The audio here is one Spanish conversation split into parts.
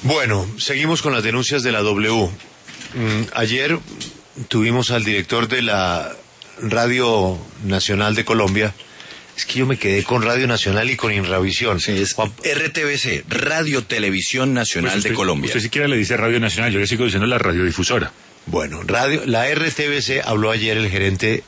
Bueno, seguimos con las denuncias de la W. Ayer tuvimos al director de la Radio Nacional de Colombia. Es que yo me quedé con Radio Nacional y con Inravisión. Sí, es RTBC, Radio Televisión Nacional de Colombia. Usted siquiera le dice Radio Nacional, yo le sigo diciendo la radiodifusora. Bueno, la RTBC habló ayer el gerente,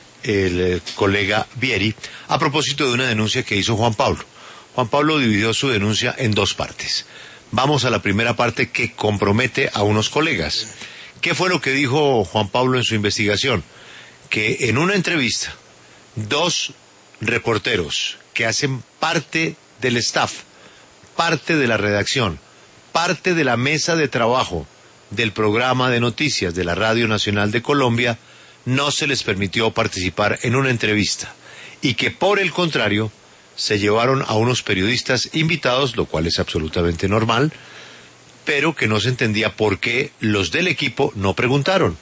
el colega Vieri, a propósito de una denuncia que hizo Juan Pablo. Juan Pablo dividió su denuncia en dos partes. Vamos a la primera parte que compromete a unos colegas. ¿Qué fue lo que dijo Juan Pablo en su investigación? Que en una entrevista, dos reporteros que hacen parte del staff, parte de la redacción, parte de la mesa de trabajo del programa de noticias de la Radio Nacional de Colombia, no se les permitió participar en una entrevista y que por el contrario se llevaron a unos periodistas invitados, lo cual es absolutamente normal, pero que no se entendía por qué los del equipo no preguntaron.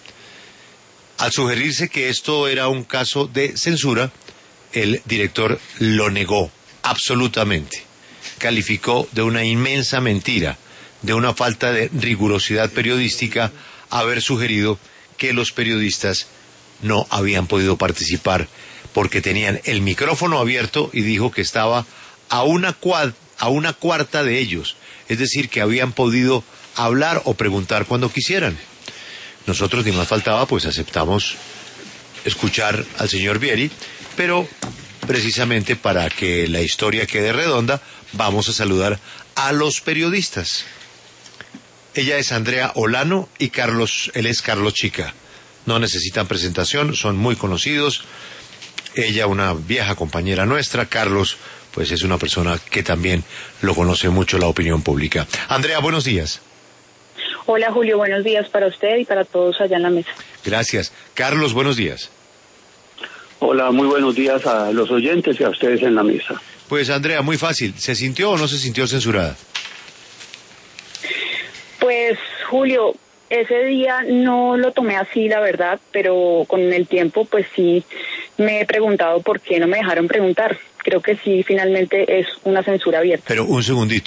Al sugerirse que esto era un caso de censura, el director lo negó absolutamente. Calificó de una inmensa mentira, de una falta de rigurosidad periodística, haber sugerido que los periodistas no habían podido participar porque tenían el micrófono abierto, y dijo que estaba a una cuarta de ellos, es decir, que habían podido hablar o preguntar cuando quisieran. Nosotros, ni más faltaba, pues aceptamos escuchar al señor Vieri, pero precisamente para que la historia quede redonda, vamos a saludar a los periodistas. Ella es Andrea Olano y él es Carlos Chica. No necesitan presentación, son muy conocidos. Ella, una vieja compañera nuestra. Carlos, pues es una persona que también lo conoce mucho la opinión pública. Andrea, buenos días. Hola Julio, buenos días para usted y para todos allá en la mesa. Gracias. Carlos, buenos días. Hola, muy buenos días a los oyentes y a ustedes en la mesa. Pues Andrea, muy fácil. ¿Se sintió o no se sintió censurada? Pues Julio, ese día no lo tomé así, la verdad, pero con el tiempo pues sí me he preguntado por qué no me dejaron preguntar. Creo que sí, finalmente es una censura abierta. Pero un segundito.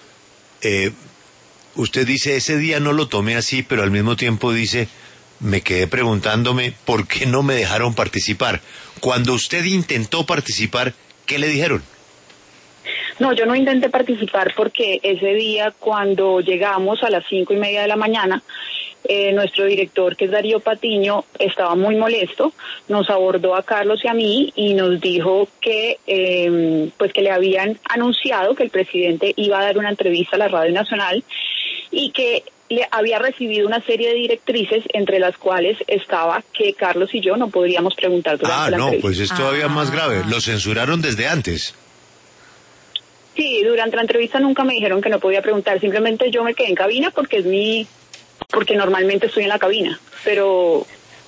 Usted dice, ese día no lo tomé así, pero al mismo tiempo dice, me quedé preguntándome por qué no me dejaron participar. Cuando usted intentó participar, ¿qué le dijeron? No, yo no intenté participar porque ese día cuando llegamos a las 5:30 de la mañana, nuestro director, que es Darío Patiño, estaba muy molesto, nos abordó a Carlos y a mí y nos dijo que pues que le habían anunciado que el presidente iba a dar una entrevista a la Radio Nacional y que le había recibido una serie de directrices, entre las cuales estaba que Carlos y yo no podríamos preguntar durante la entrevista. Pues es todavía más grave, lo censuraron desde antes. Sí, durante la entrevista nunca me dijeron que no podía preguntar, simplemente yo me quedé en cabina porque normalmente estoy en la cabina, pero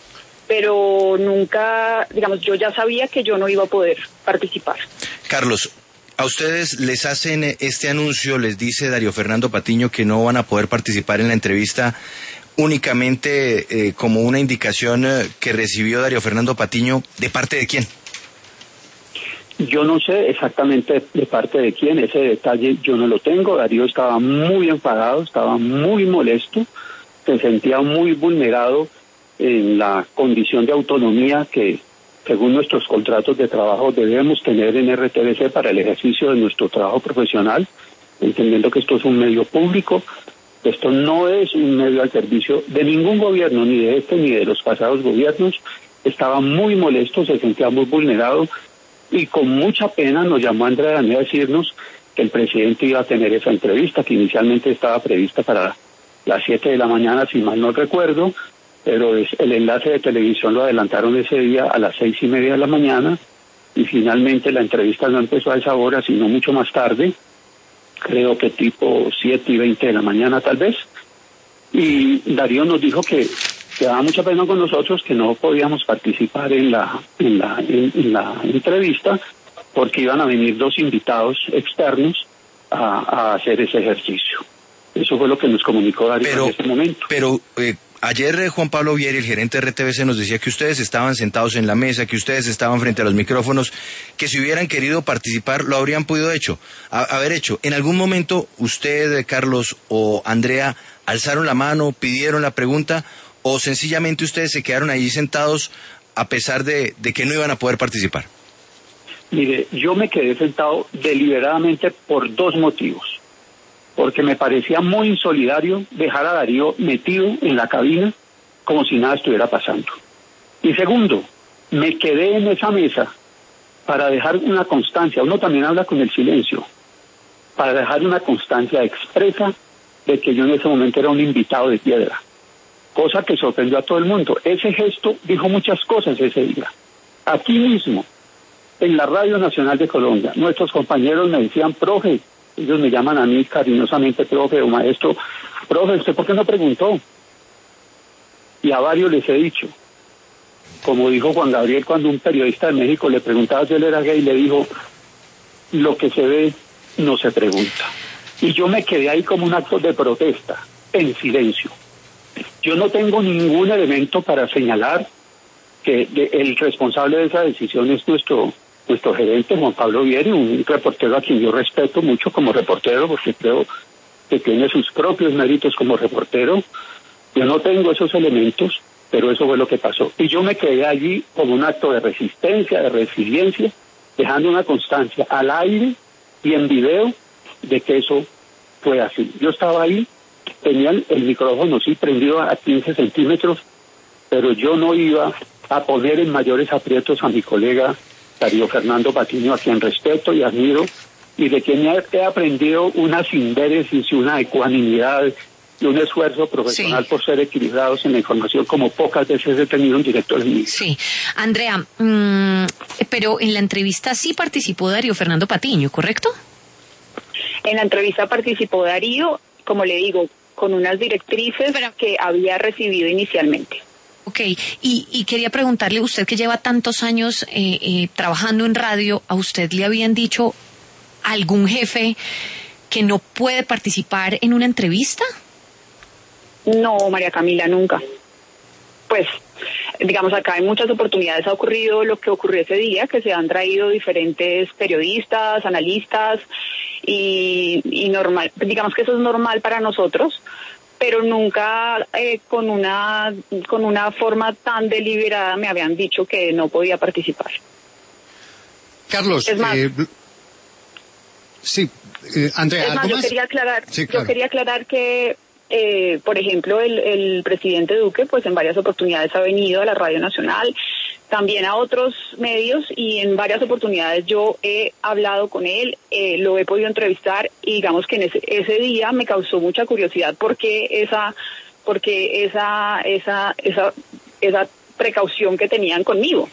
nunca, digamos, yo ya sabía que yo no iba a poder participar. Carlos, a ustedes les hacen este anuncio, les dice Darío Fernando Patiño que no van a poder participar en la entrevista únicamente como una indicación que recibió Darío Fernando Patiño, ¿de parte de quién? Yo no sé exactamente de parte de quién, ese detalle yo no lo tengo. Darío estaba muy enfadado, estaba muy molesto, se sentía muy vulnerado en la condición de autonomía que, según nuestros contratos de trabajo, debemos tener en RTBC para el ejercicio de nuestro trabajo profesional, entendiendo que esto es un medio público, esto no es un medio al servicio de ningún gobierno, ni de este ni de los pasados gobiernos. Estaba muy molesto, se sentía muy vulnerado, y con mucha pena nos llamó Andrea Daniel a decirnos que el presidente iba a tener esa entrevista, que inicialmente estaba prevista para las 7 de la mañana, si mal no recuerdo, pero el enlace de televisión lo adelantaron ese día a las 6:30 de la mañana, y finalmente la entrevista no empezó a esa hora, sino mucho más tarde, creo que tipo 7:20 de la mañana tal vez, y Darío nos dijo que daba mucha pena con nosotros, que no podíamos participar en la entrevista porque iban a venir dos invitados externos a hacer ese ejercicio. Eso fue lo que nos comunicó Darío en ese momento. Pero Ayer Juan Pablo Vieri, el gerente de RTBC, nos decía que ustedes estaban sentados en la mesa, que ustedes estaban frente a los micrófonos, que si hubieran querido participar lo habrían podido haber hecho. ¿En algún momento usted, Carlos o Andrea, alzaron la mano, pidieron la pregunta o sencillamente ustedes se quedaron ahí sentados a pesar de que no iban a poder participar? Mire, yo me quedé sentado deliberadamente por dos motivos. Porque me parecía muy insolidario dejar a Darío metido en la cabina como si nada estuviera pasando. Y segundo, me quedé en esa mesa para dejar una constancia, uno también habla con el silencio, para dejar una constancia expresa de que yo en ese momento era un invitado de piedra, cosa que sorprendió a todo el mundo. Ese gesto dijo muchas cosas ese día. Aquí mismo, en la Radio Nacional de Colombia, nuestros compañeros me decían, profe, ellos me llaman a mí cariñosamente profe o maestro, profe, ¿usted por qué no preguntó? Y a varios les he dicho, como dijo Juan Gabriel cuando un periodista de México le preguntaba si él era gay, le dijo, lo que se ve no se pregunta. Y yo me quedé ahí como un acto de protesta, en silencio. Yo no tengo ningún elemento para señalar que el responsable de esa decisión es nuestro gerente, Juan Pablo Vieri, un reportero a quien yo respeto mucho como reportero, porque creo que tiene sus propios méritos como reportero. Yo no tengo esos elementos, pero eso fue lo que pasó. Y yo me quedé allí como un acto de resistencia, de resiliencia, dejando una constancia al aire y en video de que eso fue así. Yo estaba ahí, tenía el micrófono sí prendido a 15 centímetros, pero yo no iba a poner en mayores aprietos a mi colega Darío Fernando Patiño, a quien respeto y admiro, y de quien he aprendido una sindéresis y una ecuanimidad y un esfuerzo profesional por ser equilibrados en la información como pocas veces he tenido un director en mi vida. Sí. Andrea, pero en la entrevista sí participó Darío Fernando Patiño, ¿correcto? En la entrevista participó Darío, como le digo, con unas directrices que había recibido inicialmente. Ok, y quería preguntarle, usted que lleva tantos años trabajando en radio, ¿a usted le habían dicho algún jefe que no puede participar en una entrevista? No, María Camila, nunca. Pues, digamos, acá en muchas oportunidades ha ocurrido lo que ocurrió ese día, que se han traído diferentes periodistas, analistas, y normal, digamos que eso es normal para nosotros, pero nunca con una forma tan deliberada me habían dicho que no podía participar. Carlos, es más, sí, Andrea, ¿algo más? Yo quería aclarar que, por ejemplo, el presidente Duque, pues en varias oportunidades ha venido a la Radio Nacional, también a otros medios, y en varias oportunidades yo he hablado con él, lo he podido entrevistar, y digamos que en ese día me causó mucha curiosidad porque esa precaución que tenían conmigo.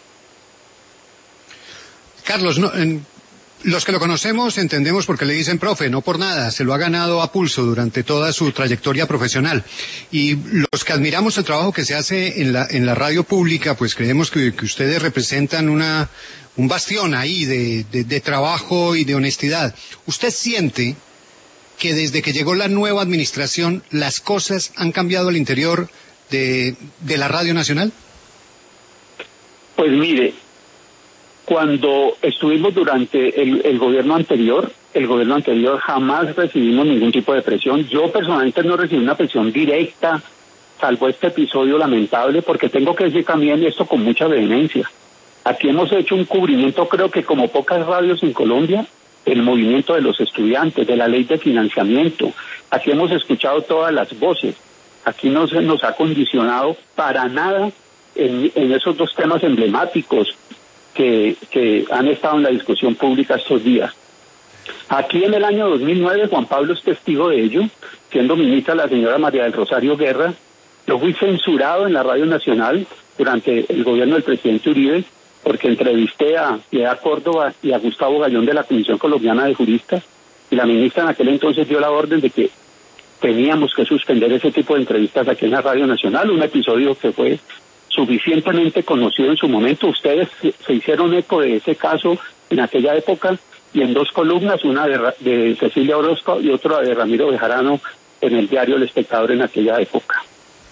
Carlos, los que lo conocemos entendemos por qué le dicen profe, no por nada, se lo ha ganado a pulso durante toda su trayectoria profesional. Y los que admiramos el trabajo que se hace en la radio pública, pues creemos que ustedes representan un bastión ahí de trabajo y de honestidad. ¿Usted siente que desde que llegó la nueva administración las cosas han cambiado al interior de la Radio Nacional? Pues mire, cuando estuvimos durante el gobierno anterior jamás recibimos ningún tipo de presión. Yo personalmente no recibí una presión directa, salvo este episodio lamentable, porque tengo que decir también esto con mucha vehemencia. Aquí hemos hecho un cubrimiento, creo que como pocas radios en Colombia, el movimiento de los estudiantes, de la ley de financiamiento. Aquí hemos escuchado todas las voces. Aquí no se nos ha condicionado para nada en esos dos temas emblemáticos que han estado en la discusión pública estos días. Aquí en el año 2009, Juan Pablo es testigo de ello, siendo ministra la señora María del Rosario Guerra. Yo fui censurado en la Radio Nacional durante el gobierno del presidente Uribe, porque entrevisté a Piedad Córdoba y a Gustavo Gallón de la Comisión Colombiana de Juristas, y la ministra en aquel entonces dio la orden de que teníamos que suspender ese tipo de entrevistas aquí en la Radio Nacional, un episodio que fue suficientemente conocido en su momento. Ustedes se hicieron eco de ese caso en aquella época, y en dos columnas, una de Cecilia Orozco y otra de Ramiro Bejarano en el diario El Espectador en aquella época.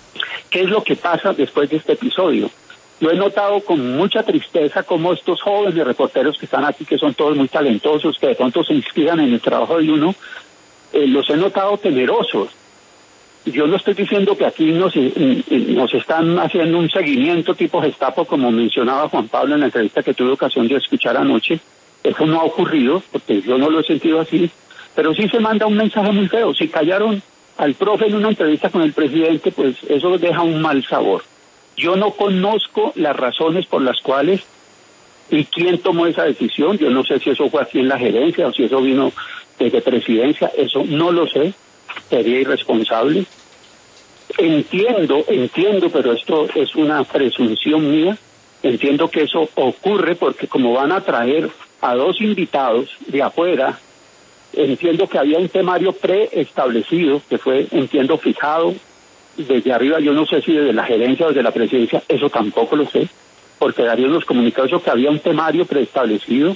¿Qué es lo que pasa después de este episodio? Yo he notado con mucha tristeza cómo estos jóvenes reporteros que están aquí, que son todos muy talentosos, que de pronto se inspiran en el trabajo de uno, los he notado temerosos. Yo no estoy diciendo que aquí nos están haciendo un seguimiento tipo Gestapo, como mencionaba Juan Pablo en la entrevista que tuve ocasión de escuchar anoche. Eso no ha ocurrido, porque yo no lo he sentido así, pero sí se manda un mensaje muy feo. Si callaron al profe en una entrevista con el presidente, pues eso deja un mal sabor. Yo no conozco las razones por las cuales y quién tomó esa decisión. Yo no sé si eso fue aquí en la gerencia o si eso vino desde presidencia, eso no lo sé. Sería irresponsable. Entiendo, pero esto es una presunción mía. Entiendo que eso ocurre porque como van a traer a 2 invitados de afuera, entiendo que había un temario preestablecido que fue, entiendo, fijado desde arriba. Yo no sé si desde la gerencia o desde la presidencia, eso tampoco lo sé, porque Darío nos comunicó eso, que había un temario preestablecido.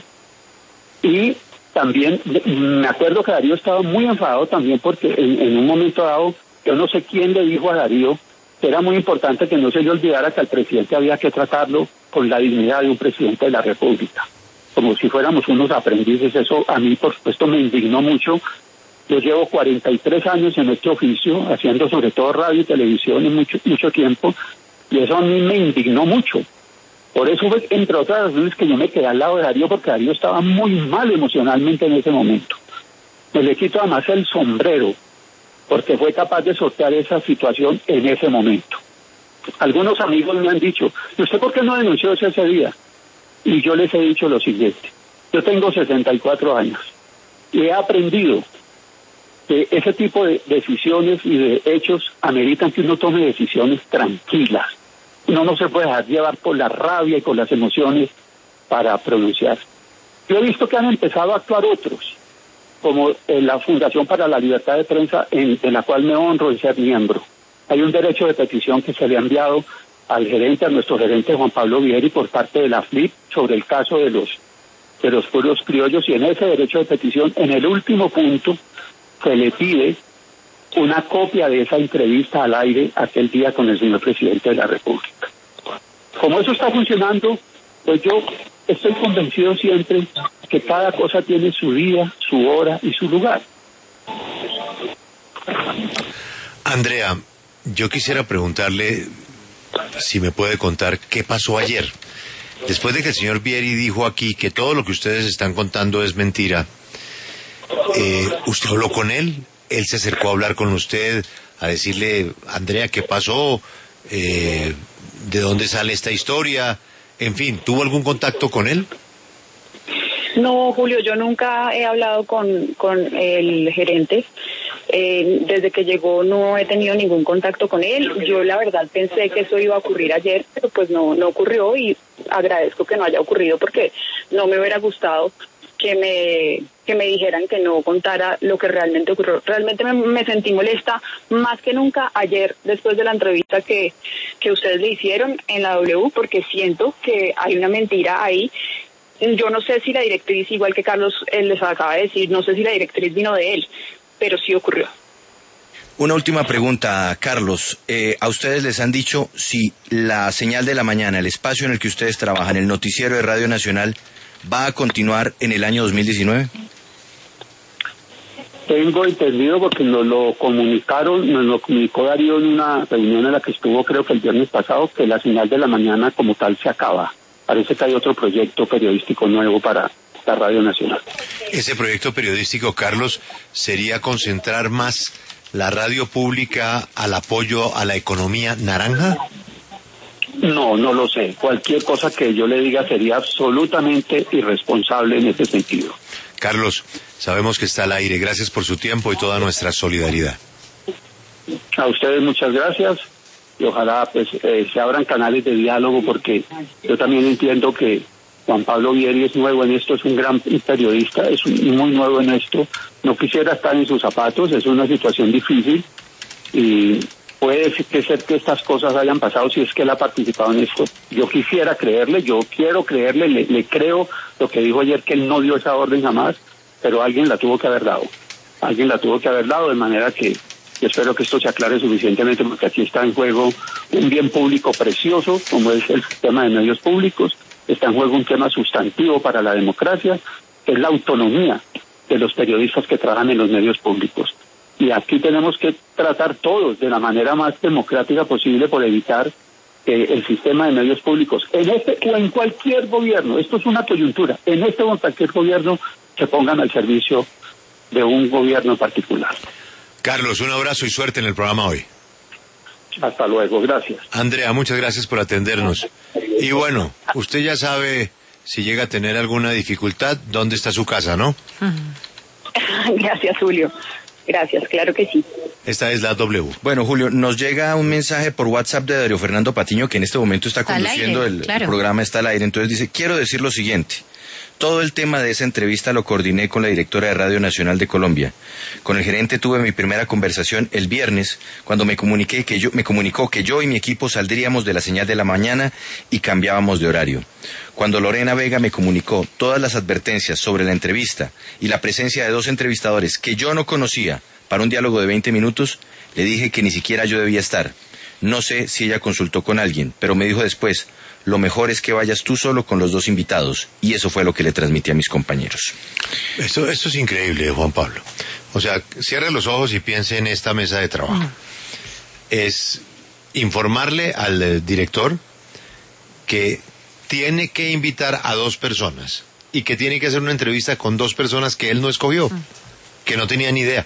Y también me acuerdo que Darío estaba muy enfadado también porque en un momento dado, yo no sé quién le dijo a Darío que era muy importante que no se le olvidara que al presidente había que tratarlo con la dignidad de un presidente de la República, como si fuéramos unos aprendices. Eso a mí, por supuesto, me indignó mucho. Yo llevo 43 años en este oficio, haciendo sobre todo radio y televisión en mucho tiempo, y eso a mí me indignó mucho. Por eso fue, entre otras razones, que yo me quedé al lado de Darío, porque Darío estaba muy mal emocionalmente en ese momento. Me le quito además el sombrero, porque fue capaz de sortear esa situación en ese momento. Algunos amigos me han dicho, ¿y usted por qué no denunció eso ese día? Y yo les he dicho lo siguiente: yo tengo 64 años y he aprendido que ese tipo de decisiones y de hechos ameritan que uno tome decisiones tranquilas. Uno no se puede dejar llevar por la rabia y por las emociones para pronunciar. Yo he visto que han empezado a actuar otros, como la Fundación para la Libertad de Prensa, de la cual me honro en ser miembro. Hay un derecho de petición que se le ha enviado al gerente, a nuestro gerente Juan Pablo Vieri, por parte de la FLIP, sobre el caso de los pueblos criollos, y en ese derecho de petición, en el último punto, se le pide una copia de esa entrevista al aire aquel día con el señor presidente de la República. Como eso está funcionando, pues yo estoy convencido siempre que cada cosa tiene su día, su hora y su lugar. Andrea, yo quisiera preguntarle si me puede contar qué pasó ayer. Después de que el señor Vieri dijo aquí que todo lo que ustedes están contando es mentira, ¿usted habló con él? ¿Él se acercó a hablar con usted, a decirle, Andrea, qué pasó? ¿De dónde sale esta historia? En fin, ¿tuvo algún contacto con él? No, Julio, yo nunca he hablado con el gerente. Desde que llegó no he tenido ningún contacto con él. Yo la verdad pensé que eso iba a ocurrir ayer, pero pues no ocurrió, y agradezco que no haya ocurrido porque no me hubiera gustado que me dijeran que no contara lo que realmente ocurrió. Realmente me sentí molesta más que nunca ayer, después de la entrevista que ustedes le hicieron en la W, porque siento que hay una mentira ahí. Yo no sé si la directriz, igual que Carlos les acaba de decir, no sé si la directriz vino de él, pero sí ocurrió. Una última pregunta, Carlos. ¿A ustedes les han dicho si la señal de la mañana, el espacio en el que ustedes trabajan, el noticiero de Radio Nacional, va a continuar en el año 2019? Tengo entendido, porque nos lo comunicó Darío en una reunión en la que estuvo, creo que el viernes pasado, que la señal de la mañana como tal se acaba. Parece que hay otro proyecto periodístico nuevo para la Radio Nacional. Ese proyecto periodístico, Carlos, sería concentrar más la radio pública al apoyo a la economía naranja. No lo sé. Cualquier cosa que yo le diga sería absolutamente irresponsable en ese sentido. Carlos, sabemos que está al aire. Gracias por su tiempo y toda nuestra solidaridad. A ustedes muchas gracias, y ojalá pues se abran canales de diálogo, porque yo también entiendo que Juan Pablo Vieri es nuevo en esto, es un gran periodista, es muy nuevo en esto. No quisiera estar en sus zapatos, es una situación difícil y puede ser que estas cosas hayan pasado si es que él ha participado en esto. Yo quisiera creerle, yo quiero creerle, le creo lo que dijo ayer, que él no dio esa orden jamás, pero alguien la tuvo que haber dado. Alguien la tuvo que haber dado, de manera que Yo espero que esto se aclare suficientemente porque aquí está en juego un bien público precioso como es el sistema de medios públicos, está en juego un tema sustantivo para la democracia, que es la autonomía de los periodistas que trabajan en los medios públicos. Y aquí tenemos que tratar todos de la manera más democrática posible por evitar que el sistema de medios públicos, en este o en cualquier gobierno, esto es una coyuntura, en este o en cualquier gobierno se pongan al servicio de un gobierno en particular. Carlos, un abrazo y suerte en el programa hoy. Hasta luego, gracias. Andrea, muchas gracias por atendernos. Y bueno, usted ya sabe, si llega a tener alguna dificultad, dónde está su casa, ¿no? Gracias, Julio. Gracias, claro que sí. Esta es la W. Bueno, Julio, nos llega un mensaje por WhatsApp de Darío Fernando Patiño, que en este momento está conduciendo al aire, claro. El programa, está al aire. Entonces dice, quiero decir lo siguiente. Todo el tema de esa entrevista lo coordiné con la directora de Radio Nacional de Colombia. Con el gerente tuve mi primera conversación el viernes, cuando me comunicó que yo y mi equipo saldríamos de la señal de la mañana y cambiábamos de horario. Cuando Lorena Vega me comunicó todas las advertencias sobre la entrevista y la presencia de 2 entrevistadores que yo no conocía para un diálogo de 20 minutos, le dije que ni siquiera yo debía estar. No sé si ella consultó con alguien, pero me dijo después, lo mejor es que vayas tú solo con los 2 invitados. Y eso fue lo que le transmití a mis compañeros. Esto es increíble, Juan Pablo. O sea, cierre los ojos y piense en esta mesa de trabajo. Es informarle al director que tiene que invitar a 2 personas y que tiene que hacer una entrevista con 2 personas que él no escogió, que no tenían idea.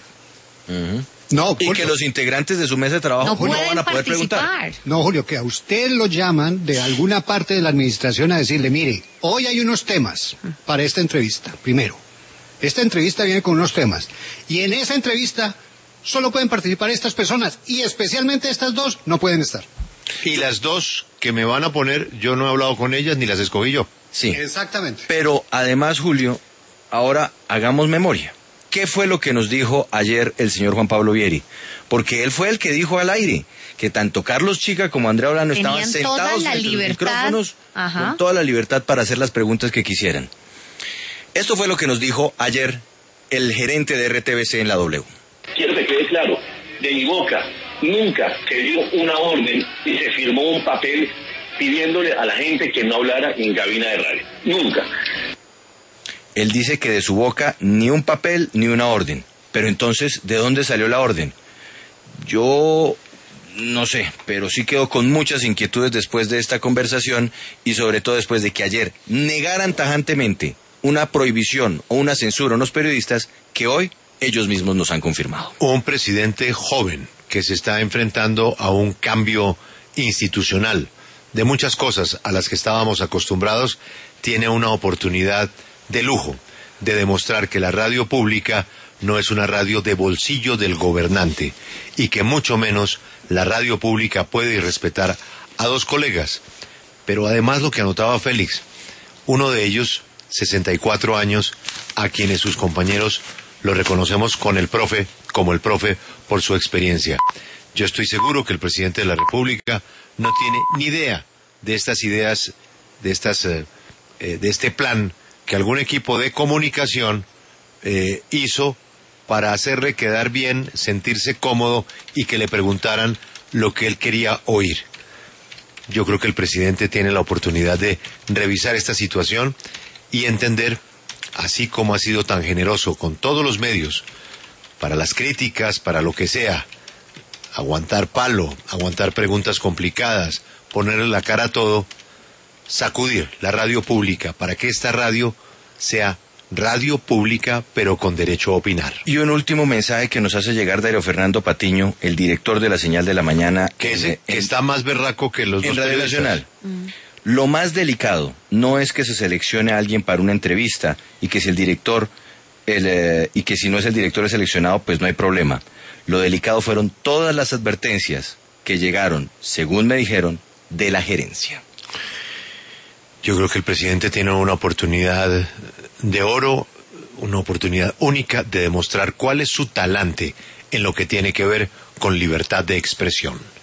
No, Y Julio, que los integrantes de su mesa de trabajo no van a poder preguntar. no, Julio, que a usted lo llaman de alguna parte de la administración a decirle, mire, hoy hay unos temas para esta entrevista. Primero, esta entrevista viene con unos temas. Y en esa entrevista solo pueden participar estas personas y especialmente estas 2 no pueden estar. Y las 2 que me van a poner, yo no he hablado con ellas ni las escogí yo. Sí. Exactamente. Pero además, Julio, ahora hagamos memoria. ¿Qué fue lo que nos dijo ayer el señor Juan Pablo Vieri? Porque él fue el que dijo al aire que tanto Carlos Chica como Andrea Olano estaban sentados en los micrófonos con toda la libertad para hacer las preguntas que quisieran. Esto fue lo que nos dijo ayer el gerente de RTBC en la W. Quiero que quede claro, de mi boca nunca se dio una orden y se firmó un papel pidiéndole a la gente que no hablara en cabina de radio. Nunca. Él dice que de su boca ni un papel ni una orden. Pero entonces, ¿de dónde salió la orden? Yo no sé, pero sí quedo con muchas inquietudes después de esta conversación y sobre todo después de que ayer negaran tajantemente una prohibición o una censura a unos periodistas que hoy ellos mismos nos han confirmado. Un presidente joven que se está enfrentando a un cambio institucional de muchas cosas a las que estábamos acostumbrados, tiene una oportunidad de lujo de demostrar que la radio pública no es una radio de bolsillo del gobernante y que mucho menos la radio pública puede irrespetar a 2 colegas. Pero además lo que anotaba Félix, uno de ellos, 64 años, a quienes sus compañeros lo reconocemos como el profe por su experiencia. Yo estoy seguro que el presidente de la República no tiene ni idea de estas ideas, de este plan que algún equipo de comunicación hizo para hacerle quedar bien, sentirse cómodo y que le preguntaran lo que él quería oír. Yo creo que el presidente tiene la oportunidad de revisar esta situación y entender, así como ha sido tan generoso con todos los medios, para las críticas, para lo que sea, aguantar palo, aguantar preguntas complicadas, ponerle la cara a todo, sacudir la radio pública para que esta radio sea radio pública pero con derecho a opinar. Y un último mensaje que nos hace llegar Darío Fernando Patiño, el director de la Señal de la Mañana, que está más berraco que los en dos Radio Nacional. Lo más delicado no es que se seleccione a alguien para una entrevista y que si el director y que si no es el director el seleccionado, pues no hay problema. Lo delicado fueron todas las advertencias que llegaron, según me dijeron, de la gerencia. Yo creo que el presidente tiene una oportunidad de oro, una oportunidad única de demostrar cuál es su talante en lo que tiene que ver con libertad de expresión.